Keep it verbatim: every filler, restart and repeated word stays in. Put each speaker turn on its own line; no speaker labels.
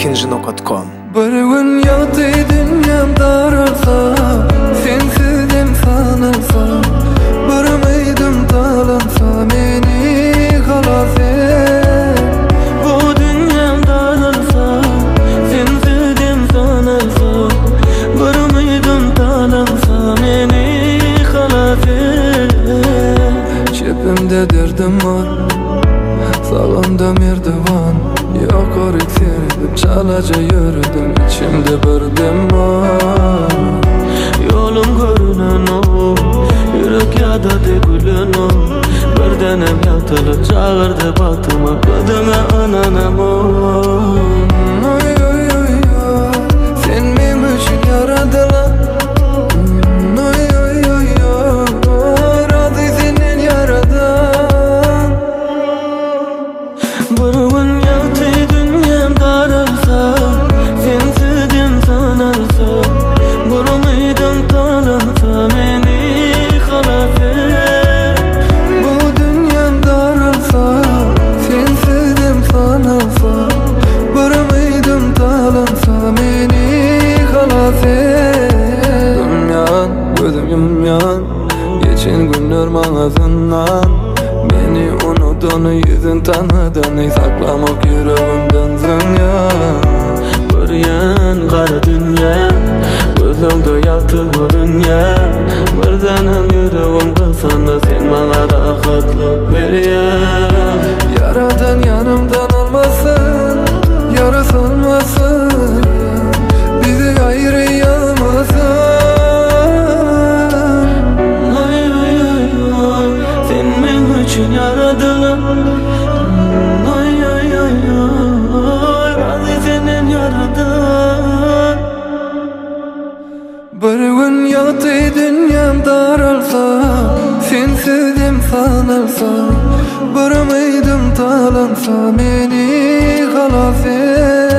ikinci nokta com.
Bir gün yatı dünyam daralsa, sensizim sanılsa, bir meydim talansa meni halas et.
Bu dünyam daralsa, sensizim sanılsa, bir meydim talansa meni halas et.
Çepimde derdim var, sağımda merdivan. Yok ekserdim, çalaca yürüdüm, içimde bir dem var.
Yolum görünen o, yürek yada dökülen o. Bir denem yatılıp çağırdı batıma, ödüme ananam o.
Oy oy oy oy, sen benim için yaradılan. Oy oy oy oy, razı senin yaradan.
Bir gün yatı dünyam daralsa, sensizim sanarsa, bir meydim talansa meni halas et.
Bu dünyam daralsa, sensizim sanalsa, bir meydim talansa meni halas et. Yumyan, gözüm yumyan, geçen günler mağazından. Beni unutun, yüzün tanıdın, saklamak yüreğimden zınyan.
Bir yan kara dünya, gözümde yatı görünya. Bir zanem yüreğim kılsana, sen bana rahatlık ver ya.
Yaradan yanımdan olmasın, yara salmasın, bizi ayırayamasın.
Ay ay ay ay, sen benim için yaradılan. Ay ay ay ay, razı senin yaradan.
Bir gün yatı dünyam daralsa, sensizim sanılsa, bir meydim talansa meni halas et.